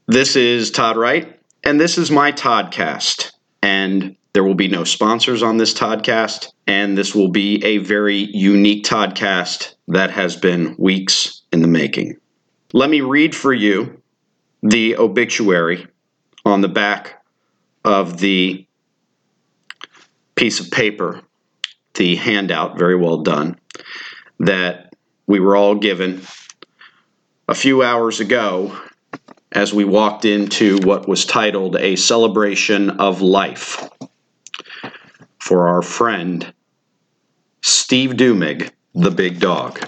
This is Todd Wright, and this is my Toddcast. And there will be no sponsors on this Toddcast, and this will be a very unique Toddcast that has been weeks in the making. Let me read for you the obituary on the back of the piece of paper, the handout, very well done, that we were all given a few hours ago as we walked into what was titled A Celebration of Life for our friend Steve Dumig, the big dog.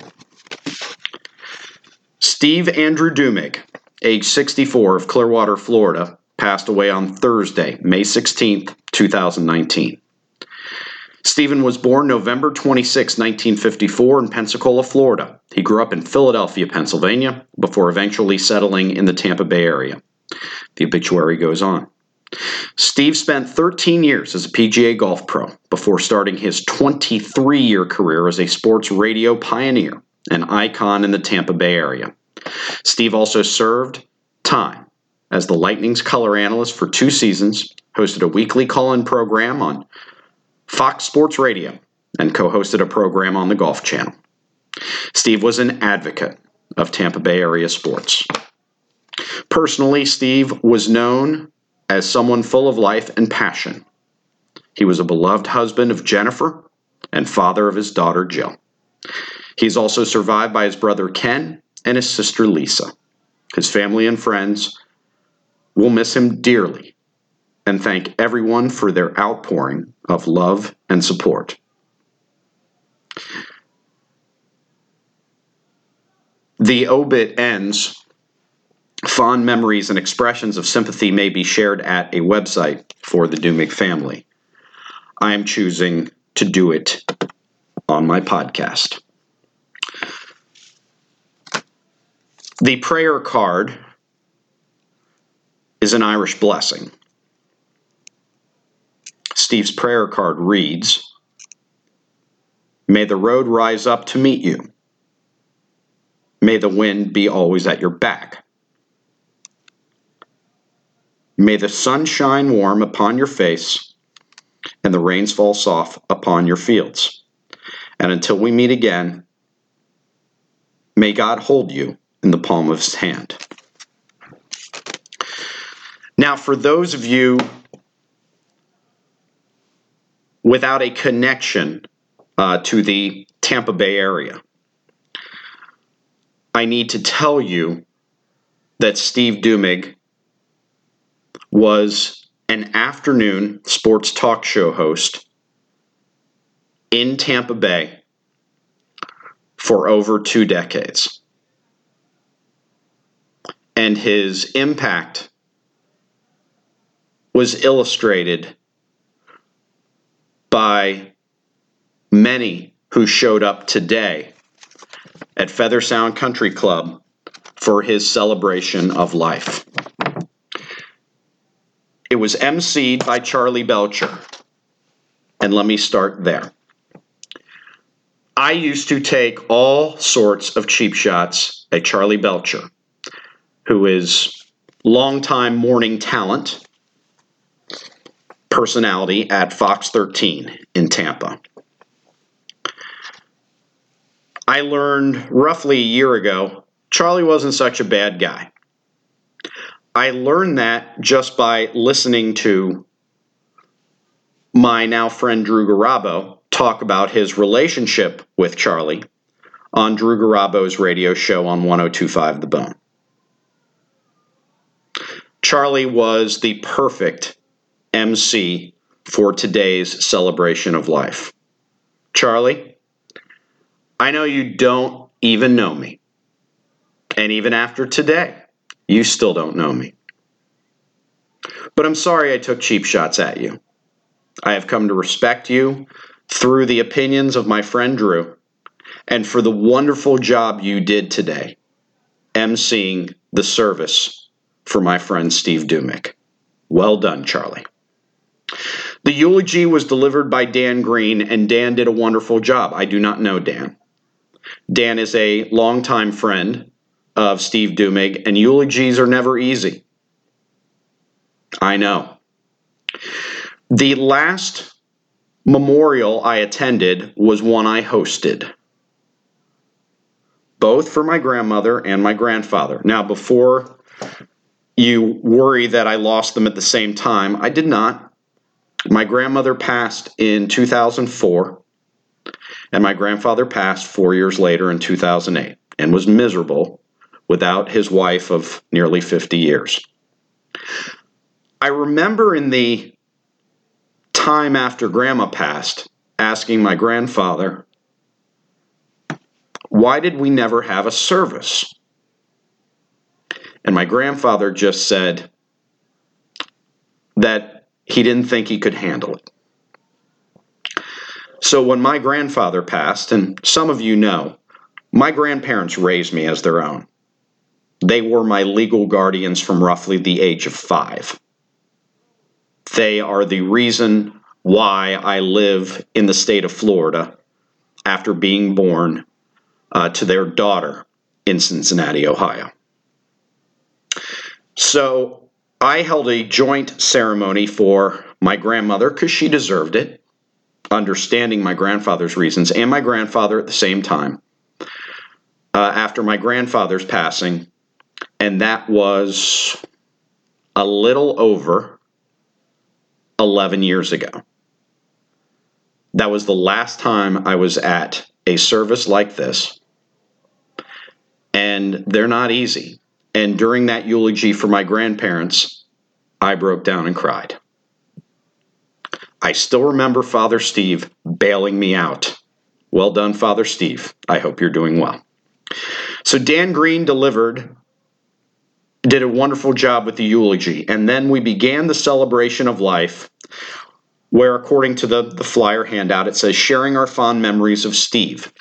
Steve Andrew Dumig, age 64, of Clearwater, Florida, passed away on Thursday, May 16th, 2019. Stephen was born November 26, 1954 in Pensacola, Florida. He grew up in Philadelphia, Pennsylvania, before eventually settling in the Tampa Bay area. The obituary goes on. Steve spent 13 years as a PGA golf pro before starting his 23-year career as a sports radio pioneer, an icon in the Tampa Bay area. Steve also served time as the Lightning's color analyst for 2 seasons, hosted a weekly call-in program on Fox Sports Radio, and co-hosted a program on the Golf Channel. Steve was an advocate of Tampa Bay area sports. Personally, Steve was known as someone full of life and passion. He was a beloved husband of Jennifer and father of his daughter Jill. He is also survived by his brother Ken and his sister Lisa. His family and friends will miss him dearly and thank everyone for their outpouring of love and support. The obit ends. Fond memories and expressions of sympathy may be shared at a website for the Dumig family. I am choosing to do it on my podcast. The prayer card is an Irish blessing. Steve's prayer card reads, "May the road rise up to meet you. May the wind be always at your back. May the sun shine warm upon your face and the rains fall soft upon your fields. And until we meet again, may God hold you in the palm of his hand." Now, for those of you without a connection to the Tampa Bay area, I need to tell you that Steve Dumig was an afternoon sports talk show host in Tampa Bay for over 2 decades. And his impact was illustrated by many who showed up today at Feather Sound Country Club for his celebration of life. It was emceed by Charlie Belcher, and let me start there. I used to take all sorts of cheap shots at Charlie Belcher, who is longtime morning talent personality at Fox 13 in Tampa. I learned roughly a year ago, Charlie wasn't such a bad guy. I learned that just by listening to my now friend Drew Garabo talk about his relationship with Charlie on Drew Garabo's radio show on 102.5 The Bone. Charlie was the perfect MC for today's celebration of life. Charlie, I know you don't even know me. And even after today, you still don't know me. But I'm sorry I took cheap shots at you. I have come to respect you through the opinions of my friend Drew and for the wonderful job you did today, emceeing the service for my friend Steve Dumig. Well done, Charlie. The eulogy was delivered by Dan Green, and Dan did a wonderful job. I do not know Dan. Dan is a longtime friend of Steve Dumig, and eulogies are never easy. I know. The last memorial I attended was one I hosted, both for my grandmother and my grandfather. Now, before you worry that I lost them at the same time, I did not. My grandmother passed in 2004, and my grandfather passed 4 years later in 2008, and was miserable without his wife of nearly 50 years. I remember in the time after Grandma passed, asking my grandfather, why did we never have a service? And my grandfather just said that he didn't think he could handle it. So when my grandfather passed, and some of you know, my grandparents raised me as their own. They were my legal guardians from roughly the age of 5. They are the reason why I live in the state of Florida after being born to their daughter in Cincinnati, Ohio. So I held a joint ceremony for my grandmother because she deserved it, understanding my grandfather's reasons, and my grandfather at the same time after my grandfather's passing, and that was a little over 11 years ago. That was the last time I was at a service like this, and they're not easy. And during that eulogy for my grandparents, I broke down and cried. I still remember Father Steve bailing me out. Well done, Father Steve. I hope you're doing well. So Dan Green did a wonderful job with the eulogy, and then we began the celebration of life, where according to the flyer handout, it says, sharing our fond memories of Steve.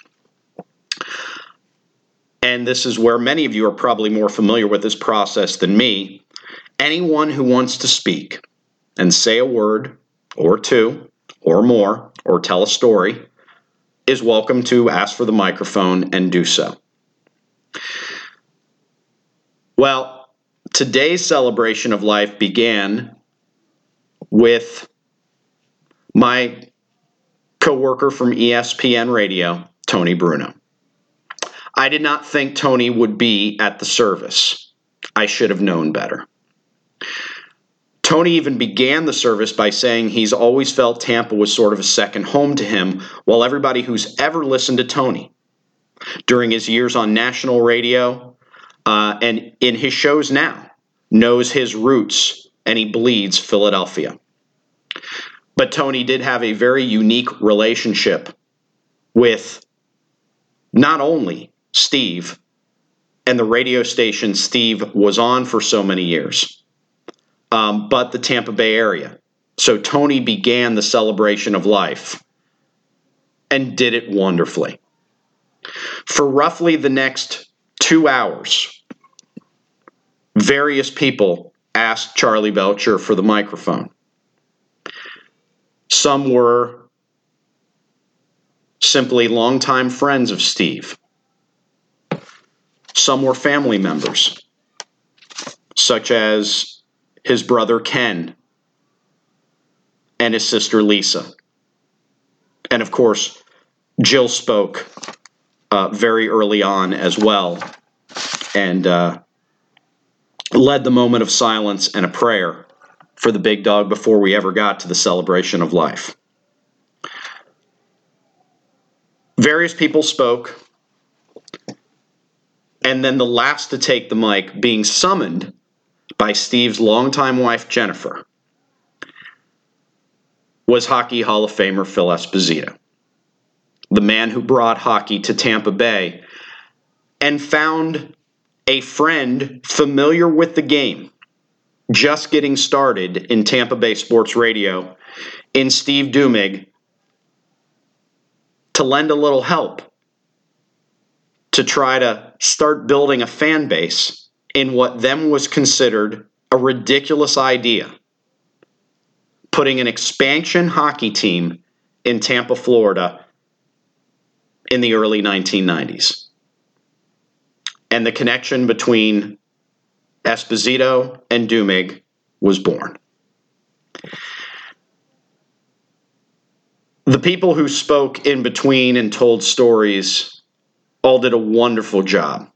And this is where many of you are probably more familiar with this process than me. Anyone who wants to speak and say a word or two or more or tell a story is welcome to ask for the microphone and do so. Well, today's celebration of life began with my coworker from ESPN Radio, Tony Bruno. I did not think Tony would be at the service. I should have known better. Tony even began the service by saying he's always felt Tampa was sort of a second home to him, while everybody who's ever listened to Tony during his years on national radio and in his shows now knows his roots, and he bleeds Philadelphia. But Tony did have a very unique relationship with not only Steve and the radio station Steve was on for so many years, but the Tampa Bay area. So Tony began the celebration of life and did it wonderfully. For roughly the next 2 hours, various people asked Charlie Belcher for the microphone. Some were simply longtime friends of Steve. Some were family members, such as his brother Ken and his sister Lisa. And of course, Jill spoke very early on as well, and led the moment of silence and a prayer for the big dog before we ever got to the celebration of life. Various people spoke, and then the last to take the mic, being summoned by Steve's longtime wife, Jennifer, was Hockey Hall of Famer Phil Esposito, the man who brought hockey to Tampa Bay and found a friend familiar with the game, just getting started in Tampa Bay sports radio, in Steve Dumig, to lend a little help to try to start building a fan base in what then was considered a ridiculous idea, putting an expansion hockey team in Tampa, Florida in the early 1990s. And the connection between Esposito and Dumig was born. The people who spoke in between and told stories all did a wonderful job.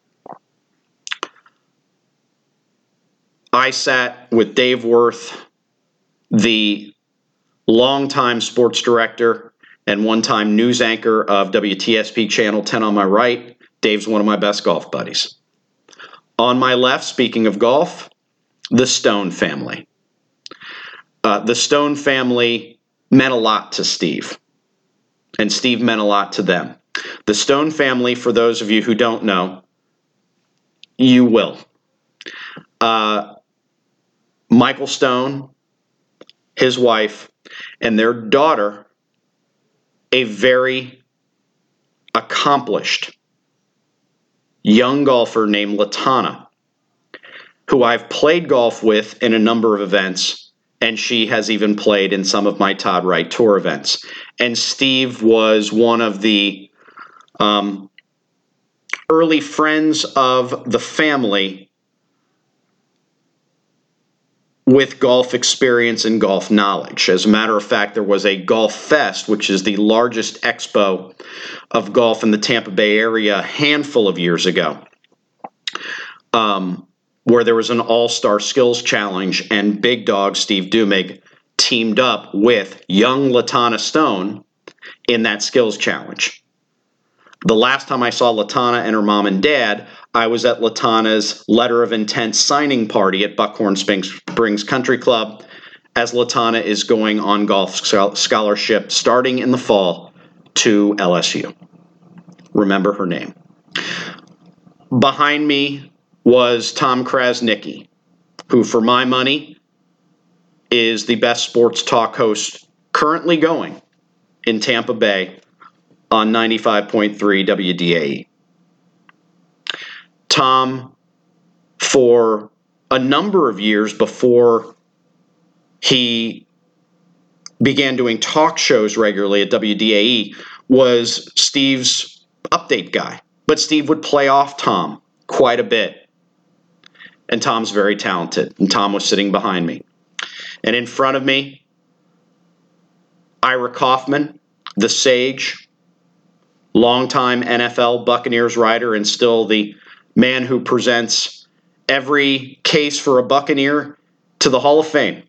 I sat with Dave Worth, the longtime sports director and one-time news anchor of WTSP Channel 10 on my right. Dave's one of my best golf buddies. On my left, speaking of golf, the Stone family. The Stone family meant a lot to Steve, and Steve meant a lot to them. The Stone family, for those of you who don't know, you will. Michael Stone, his wife, and their daughter, a very accomplished young golfer named Latana, who I've played golf with in a number of events, and she has even played in some of my Todd Wright Tour events. And Steve was one of the early friends of the family with golf experience and golf knowledge. As a matter of fact, there was a Golf Fest, which is the largest expo of golf in the Tampa Bay area, a handful of years ago, where there was an all-star skills challenge, and big dog Steve Dumig teamed up with young Latana Stone in that skills challenge. The last time I saw Latana and her mom and dad, I was at Latana's letter of intent signing party at Buckhorn Springs Country Club, as Latana is going on golf scholarship starting in the fall to LSU. Remember her name. Behind me was Tom Krasnicki, who, for my money, is the best sports talk host currently going in Tampa Bay on 95.3 WDAE. Tom, for a number of years before he began doing talk shows regularly at WDAE, was Steve's update guy. But Steve would play off Tom quite a bit. And Tom's very talented. And Tom was sitting behind me. And in front of me, Ira Kaufman, the sage, longtime NFL Buccaneers writer, and still the man who presents every case for a Buccaneer to the Hall of Fame.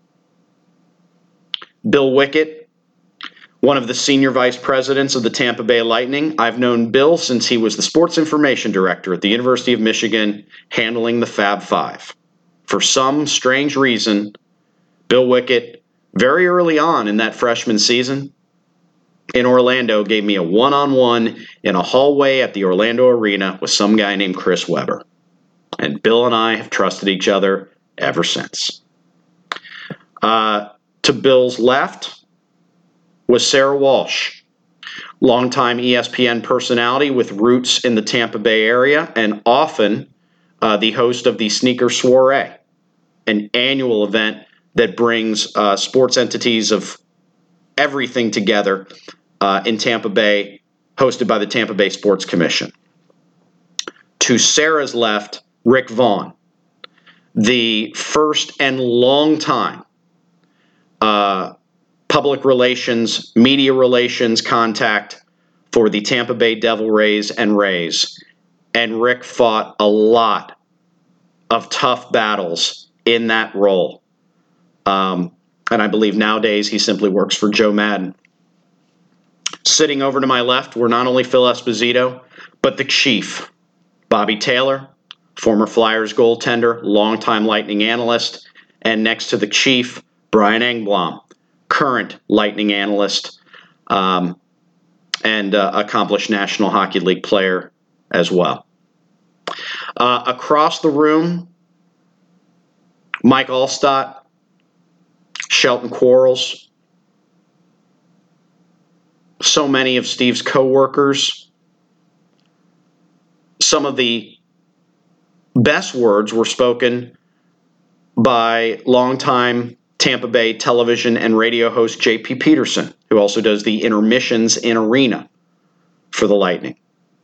Bill Wickett, one of the senior vice presidents of the Tampa Bay Lightning. I've known Bill since he was the sports information director at the University of Michigan, handling the Fab Five. For some strange reason, Bill Wickett, very early on in that freshman season in Orlando, gave me a one-on-one in a hallway at the Orlando Arena with some guy named Chris Webber. And Bill and I have trusted each other ever since. To Bill's left was Sarah Walsh, longtime ESPN personality with roots in the Tampa Bay area, and often the host of the Sneaker Soiree, an annual event that brings sports entities of everything together in Tampa Bay, hosted by the Tampa Bay Sports Commission. To Sarah's left, Rick Vaughn, the first and long time public relations, media relations contact for the Tampa Bay Devil Rays and Rays. And Rick fought a lot of tough battles in that role. And I believe nowadays he simply works for Joe Madden. Sitting over to my left were not only Phil Esposito, but the Chief, Bobby Taylor, former Flyers goaltender, longtime Lightning analyst, and next to the Chief, Brian Engblom, current Lightning analyst, and accomplished National Hockey League player as well. Across the room, Mike Alstott, Shelton Quarles, so many of Steve's coworkers. Some of the best words were spoken by longtime Tampa Bay television and radio host J.P. Peterson, who also does the intermissions in arena for the Lightning.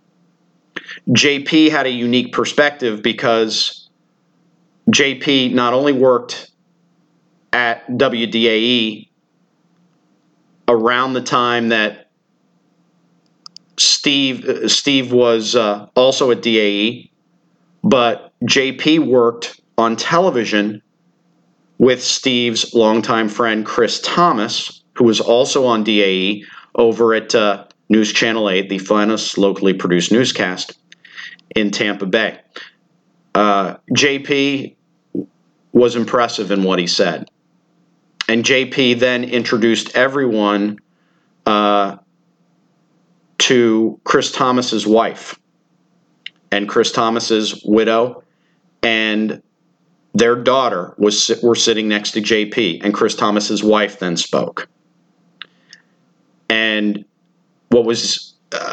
J.P. had a unique perspective because J.P. not only worked at WDAE around the time that Steve was also at DAE, but JP worked on television with Steve's longtime friend Chris Thomas, who was also on DAE over at News Channel 8, the finest locally produced newscast in Tampa Bay. JP was impressive in what he said. And JP then introduced everyone to Chris Thomas's wife and Chris Thomas's widow, and their daughter were sitting next to JP, and Chris Thomas's wife then spoke. And what was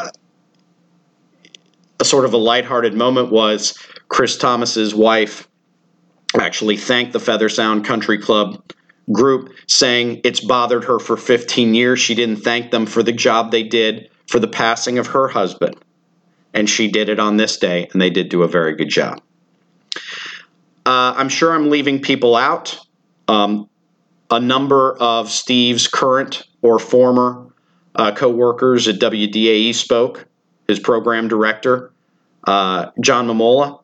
a sort of a lighthearted moment was Chris Thomas's wife actually thanked the Feather Sound Country Club group, saying it's bothered her for 15 years. She didn't thank them for the job they did for the passing of her husband. And she did it on this day, and they did do a very good job. I'm sure I'm leaving people out. A number of Steve's current or former co-workers at WDAE spoke. His program director, John Momola.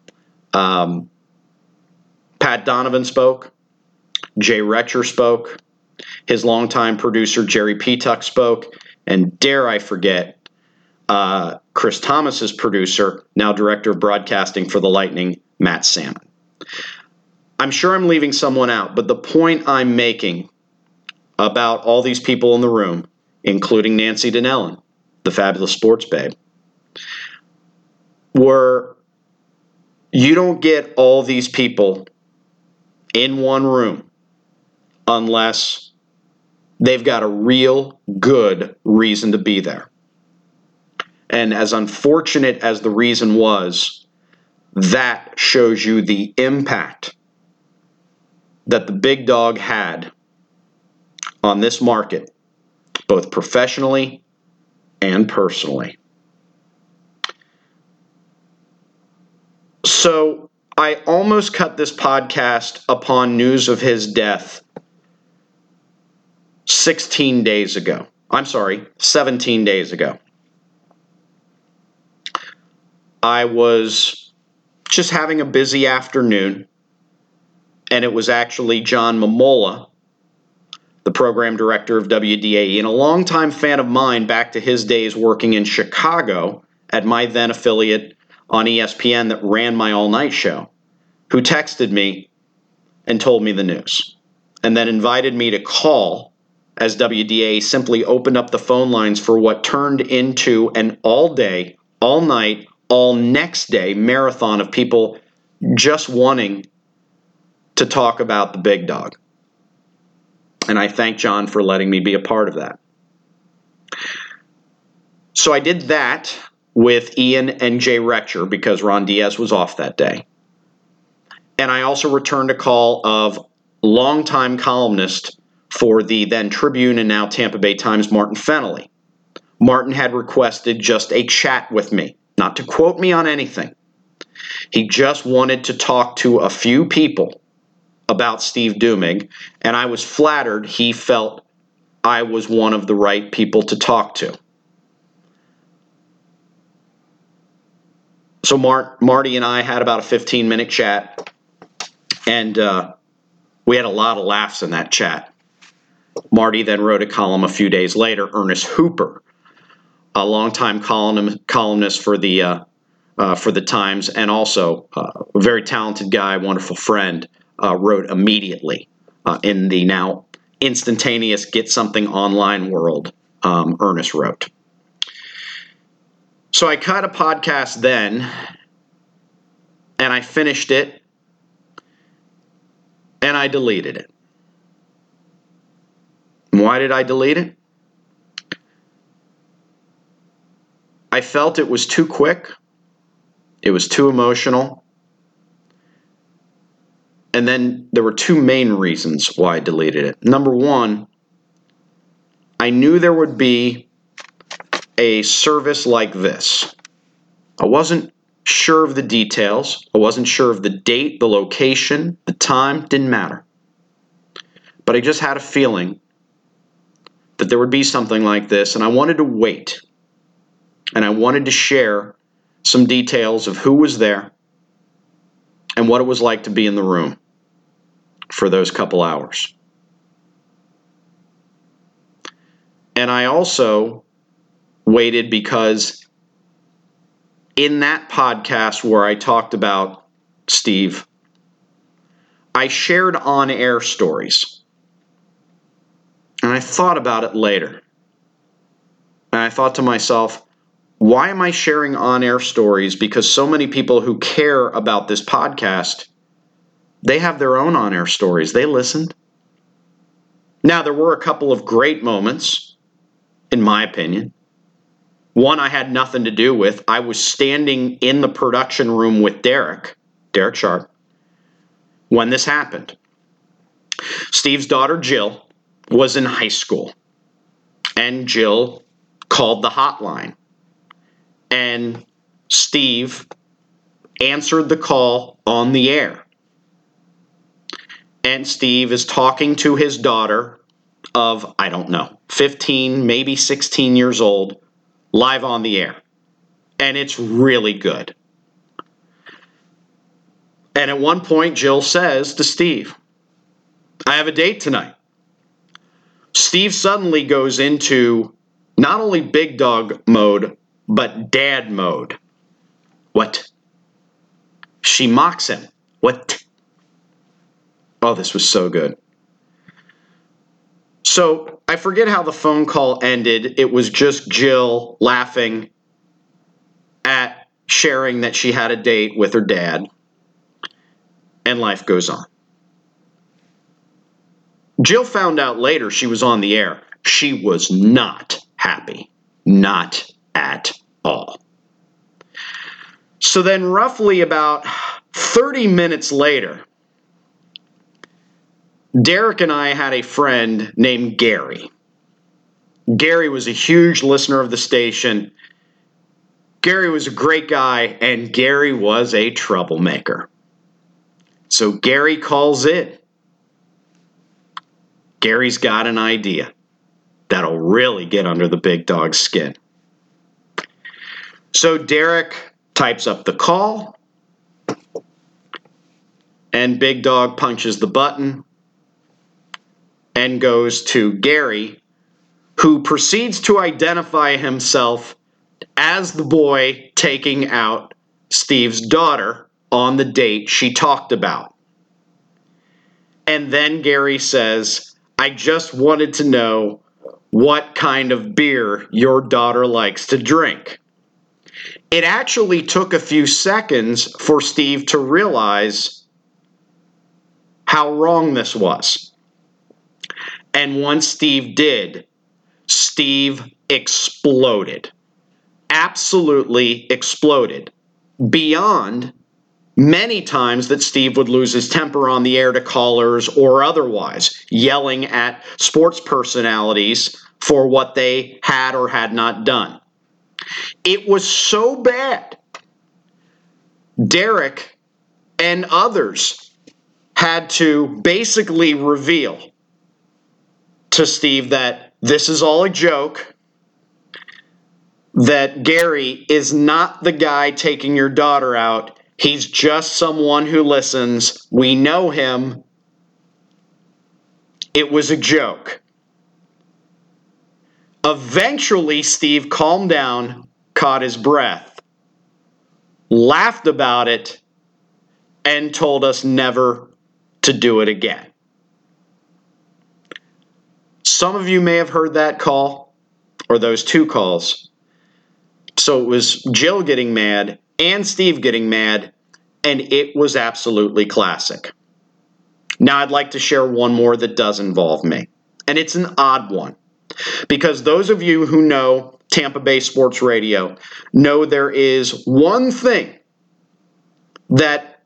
Pat Donovan spoke. Jay Retcher spoke. His longtime producer, Jerry Petuck, spoke. And dare I forget, Chris Thomas's producer, now director of broadcasting for the Lightning, Matt Salmon. I'm sure I'm leaving someone out, but the point I'm making about all these people in the room, including Nancy Donnellan, the fabulous sports babe, were you don't get all these people in one room unless they've got a real good reason to be there. And as unfortunate as the reason was, that shows you the impact that the big dog had on this market, both professionally and personally. So I almost cut this podcast upon news of his death 17 days ago. I was just having a busy afternoon, and it was actually John Momola, the program director of WDAE, and a longtime fan of mine back to his days working in Chicago at my then affiliate on ESPN that ran my all-night show, who texted me and told me the news, and then invited me to call as WDAE simply opened up the phone lines for what turned into an all-day, all-night, all-next-day marathon of people just wanting to talk about the big dog. And I thank John for letting me be a part of that. So I did that with Ian and Jay Retcher because Ron Diaz was off that day. And I also returned a call of longtime columnist for the then Tribune and now Tampa Bay Times, Martin Fennelly. Martin had requested just a chat with me, not to quote me on anything. He just wanted to talk to a few people about Steve Dumig, and I was flattered he felt I was one of the right people to talk to. So Marty and I had about a 15-minute chat, and we had a lot of laughs in that chat. Marty then wrote a column a few days later. Ernest Hooper, a longtime columnist for the Times, and also a very talented guy, wonderful friend, wrote immediately in the now instantaneous Get Something Online world. Ernest wrote. So I cut a podcast then, and I finished it, and I deleted it. Why did I delete it? I felt it was too quick. It was too emotional. And then there were two main reasons why I deleted it. Number one, I knew there would be a service like this. I wasn't sure of the details. I wasn't sure of the date, the location, the time. Didn't matter. but I just had a feeling that there would be something like this, and I wanted to wait. And I wanted to share some details of who was there and what it was like to be in the room for those couple hours. And I also waited because in that podcast where I talked about Steve, I shared on-air stories. And I thought about it later. And I thought to myself, why am I sharing on-air stories? Because so many people who care about this podcast, they have their own on-air stories. They listened. Now, there were a couple of great moments, in my opinion. One I had nothing to do with. I was standing in the production room with Derek Sharp, when this happened. Steve's daughter, Jill, was in high school, and Jill called the hotline. And Steve answered the call on the air. And Steve is talking to his daughter of, 15, maybe 16 years old, live on the air. And it's really good. And at one point, Jill says to Steve, I have a date tonight. Steve suddenly goes into not only big dog mode, but dad mode. What? She mocks him. What? Oh, this was so good. So I forget how the phone call ended. It was just Jill laughing at sharing that she had a date with her dad. And life goes on. Jill found out later she was on the air. She was not happy. Not at all. So then roughly about 30 minutes later, Derek and I had a friend named Gary. Gary was a huge listener of the station. Gary was a great guy, and Gary was a troublemaker. So Gary calls in. Gary's got an idea that'll really get under the big dog's skin. So Derek types up the call, and Big Dog punches the button and goes to Gary, who proceeds to identify himself as the boy taking out Steve's daughter on the date she talked about. And then Gary says, I just wanted to know what kind of beer your daughter likes to drink. It actually took a few seconds for Steve to realize how wrong this was. And once Steve did, Steve exploded. Absolutely exploded. Beyond many times that Steve would lose his temper on the air to callers or otherwise, yelling at sports personalities for what they had or had not done. It was so bad. Derek and others had to basically reveal to Steve that this is all a joke, that Gary is not the guy taking your daughter out. He's just someone who listens. We know him. It was a joke. Eventually, Steve calmed down, caught his breath, laughed about it, and told us never to do it again. Some of you may have heard that call, or those two calls. So it was Jill getting mad and Steve getting mad, and it was absolutely classic. Now I'd like to share one more that does involve me, and it's an odd one, because those of you who know Tampa Bay Sports Radio know there is one thing that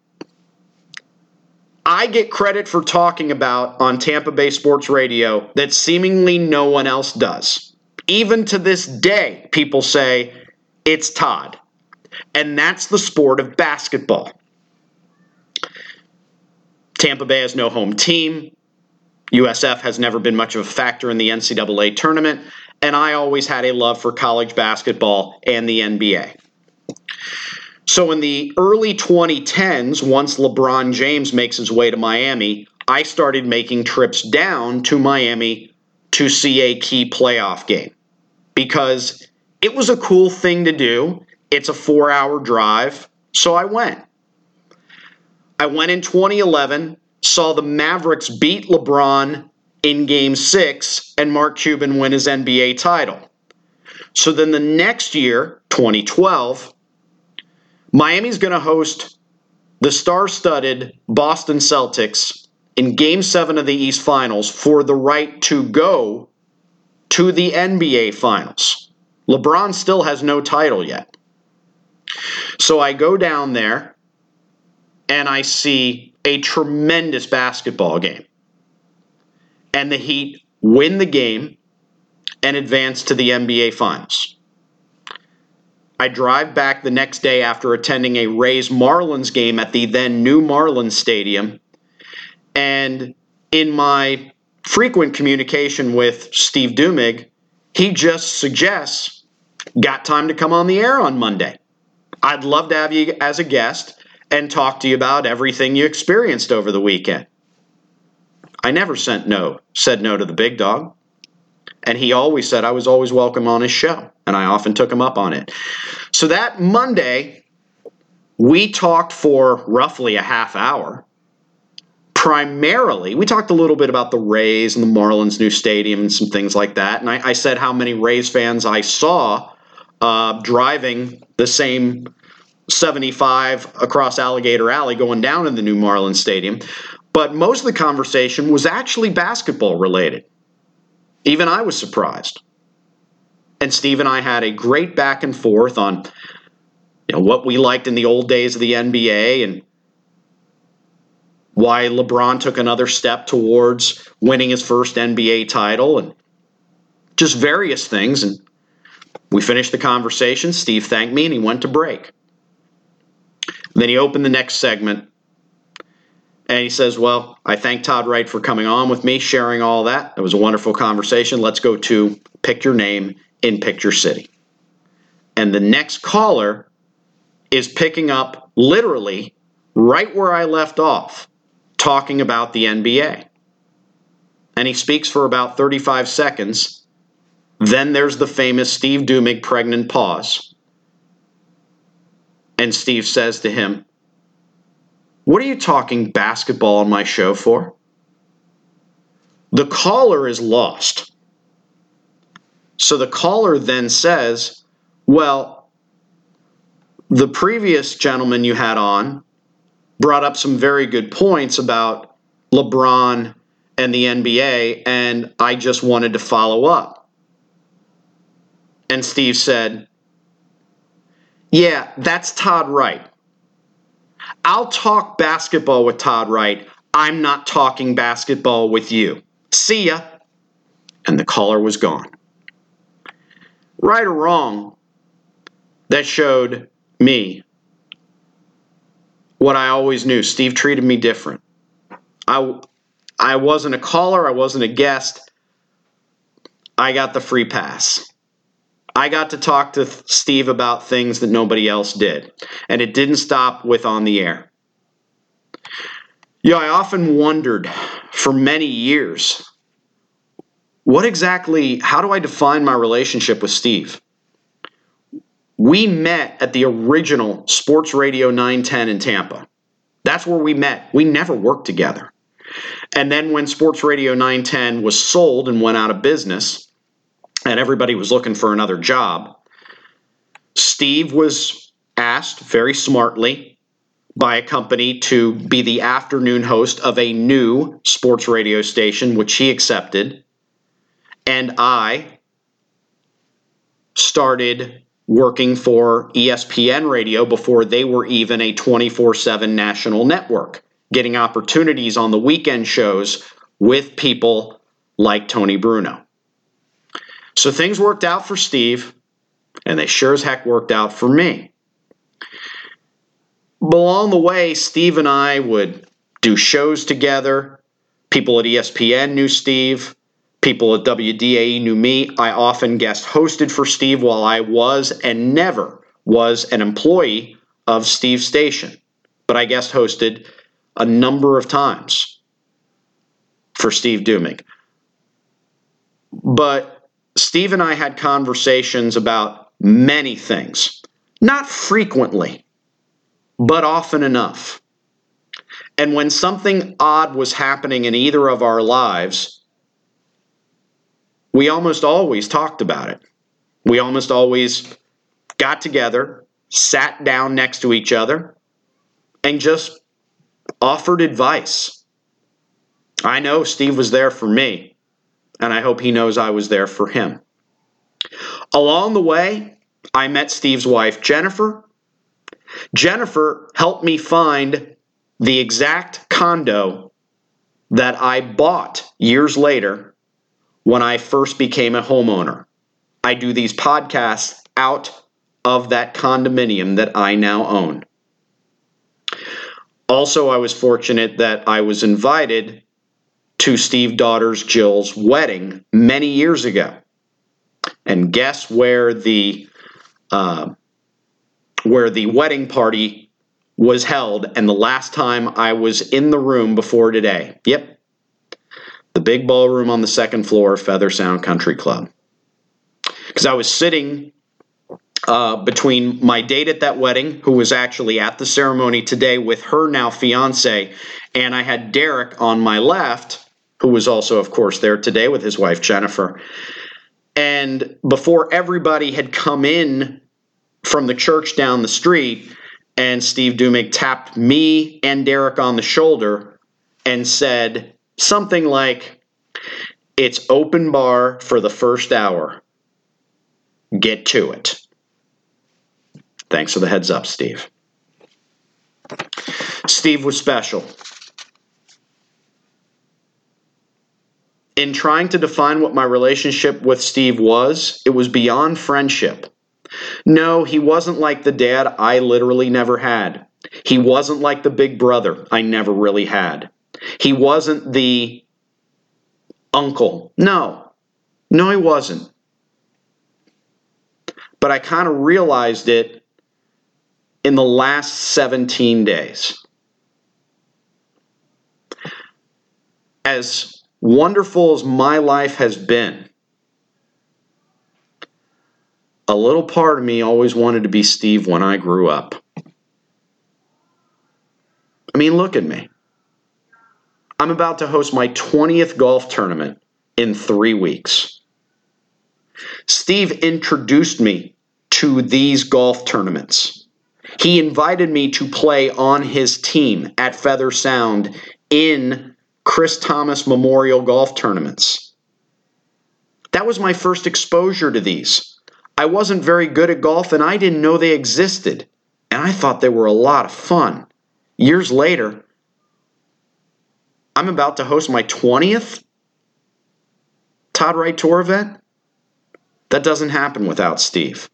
I get credit for talking about on Tampa Bay Sports Radio that seemingly no one else does. Even to this day, people say, it's Todd. And that's the sport of basketball. Tampa Bay has no home team. USF has never been much of a factor in the NCAA tournament, and I always had a love for college basketball and the NBA. So in the early 2010s, once LeBron James makes his way to Miami, I started making trips down to Miami to see a key playoff game because it was a cool thing to do. It's a 4-hour drive, so I went. I went in 2011, saw the Mavericks beat LeBron in Game 6 and Mark Cuban win his NBA title. So then the next year, 2012, Miami's going to host the star-studded Boston Celtics in Game 7 of the East Finals for the right to go to the NBA Finals. LeBron still has no title yet. So I go down there and I see a tremendous basketball game. And the Heat win the game and advance to the NBA Finals. I drive back the next day after attending a Rays Marlins game at the then new Marlins Stadium. And in my frequent communication with Steve Dumig, he just suggests, got time to come on the air on Monday. I'd love to have you as a guest and talk to you about everything you experienced over the weekend. I never said no to the big dog. And he always said I was always welcome on his show. And I often took him up on it. So that Monday, we talked for roughly a half hour. Primarily, we talked a little bit about the Rays and the Marlins' new stadium and some things like that. And I said how many Rays fans I saw driving the same 75 across Alligator Alley going down in the new Marlins Stadium. But most of the conversation was actually basketball related. Even I was surprised. And Steve and I had a great back and forth on what we liked in the old days of the NBA and why LeBron took another step towards winning his first NBA title and just various things. And we finished the conversation. Steve thanked me and he went to break. Then he opened the next segment and he says, well, I thank Todd Wright for coming on with me, sharing all that. It was a wonderful conversation. Let's go to Pick Your Name in Picture City. And the next caller is picking up literally right where I left off, talking about the NBA. And he speaks for about 35 seconds. Then there's the famous Steve Dumig pregnant pause. And Steve says to him, what are you talking basketball on my show for? The caller is lost. So the caller then says, well, the previous gentleman you had on brought up some very good points about LeBron and the NBA, and I just wanted to follow up. And Steve said, yeah, that's Todd Wright. I'll talk basketball with Todd Wright. I'm not talking basketball with you. See ya. And the caller was gone. Right or wrong, that showed me what I always knew. Steve treated me different. I wasn't a caller. I wasn't a guest. I got the free pass. I got to talk to Steve about things that nobody else did. And it didn't stop with on the air. I often wondered for many years, how do I define my relationship with Steve? We met at the original Sports Radio 910 in Tampa. That's where we met. We never worked together. And then when Sports Radio 910 was sold and went out of business, and everybody was looking for another job, Steve was asked very smartly by a company to be the afternoon host of a new sports radio station, which he accepted. And I started working for ESPN Radio before they were even a 24/7 national network, getting opportunities on the weekend shows with people like Tony Bruno. So things worked out for Steve, and they sure as heck worked out for me. But along the way, Steve and I would do shows together, People at ESPN knew Steve. People at WDAE knew me. I often guest hosted for Steve while I was and never was an employee of Steve's station. But I guest hosted a number of times for Steve Dumick. But Steve and I had conversations about many things. Not frequently, but often enough. And when something odd was happening in either of our lives, we almost always talked about it. We almost always got together, sat down next to each other, and just offered advice. I know Steve was there for me, and I hope he knows I was there for him. Along the way, I met Steve's wife, Jennifer. Jennifer helped me find the exact condo that I bought years later when I first became a homeowner. I do these podcasts out of that condominium that I now own. Also, I was fortunate that I was invited to Steve's daughter Jill's wedding many years ago. And guess where the wedding party was held and the last time I was in the room before today? Yep. The big ballroom on the second floor of Feather Sound Country Club. Because I was sitting between my date at that wedding, who was actually at the ceremony today with her now fiance, and I had Derek on my left, who was also, of course, there today with his wife, Jennifer. And before everybody had come in from the church down the street, and Steve Dumick tapped me and Derek on the shoulder and said something like, "It's open bar for the first hour. Get to it." Thanks for the heads up, Steve. Steve was special. In trying to define what my relationship with Steve was, it was beyond friendship. No, he wasn't like the dad I literally never had. He wasn't like the big brother I never really had. He wasn't the uncle. No, he wasn't. But I kind of realized it in the last 17 days. As wonderful as my life has been, a little part of me always wanted to be Steve when I grew up. I mean, look at me. I'm about to host my 20th golf tournament in 3 weeks. Steve introduced me to these golf tournaments. He invited me to play on his team at Feather Sound in Chris Thomas Memorial Golf Tournaments. That was my first exposure to these. I wasn't very good at golf and I didn't know they existed. And I thought they were a lot of fun. Years later, I'm about to host my 20th Todd Wright Tour event. That doesn't happen without Steve.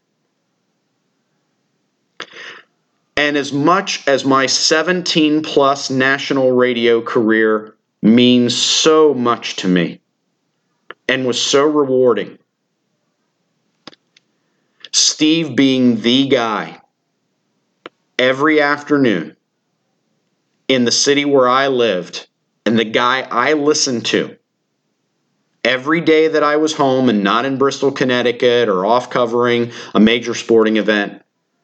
And as much as my 17-plus national radio career means so much to me and was so rewarding, Steve being the guy every afternoon in the city where I lived and the guy I listened to every day that I was home and not in Bristol, Connecticut or off covering a major sporting event,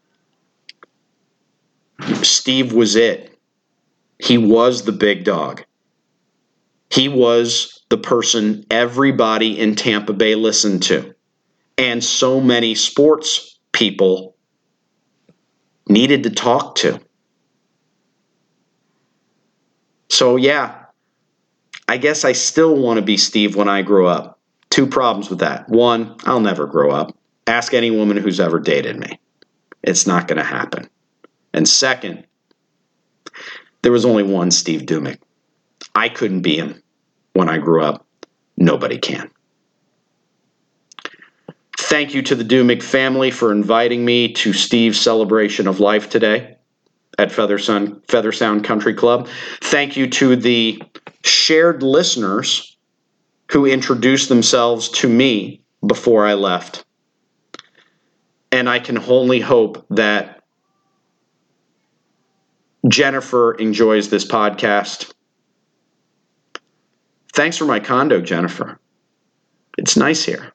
Steve was it. He was the big dog. He was the person everybody in Tampa Bay listened to. And so many sports people needed to talk to. So yeah, I guess I still want to be Steve when I grow up. 2 problems with that. 1, I'll never grow up. Ask any woman who's ever dated me. It's not going to happen. And second, there was only one Steve Dumick. I couldn't be him when I grew up. Nobody can. Thank you to the Dumick family for inviting me to Steve's celebration of life today. at Feather Sound Country Club. Thank you to the shared listeners who introduced themselves to me before I left. And I can only hope that Jennifer enjoys this podcast. Thanks for my condo, Jennifer. It's nice here.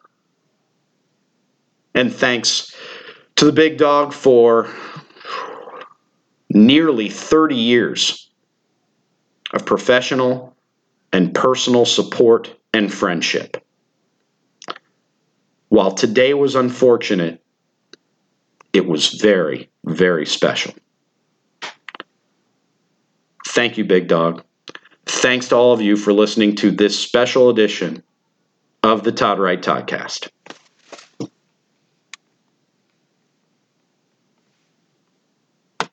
And thanks to the big dog for nearly 30 years of professional and personal support and friendship. While today was unfortunate, it was very, very special. Thank you, Big Dog. Thanks to all of you for listening to this special edition of the Todd Wright Toddcast.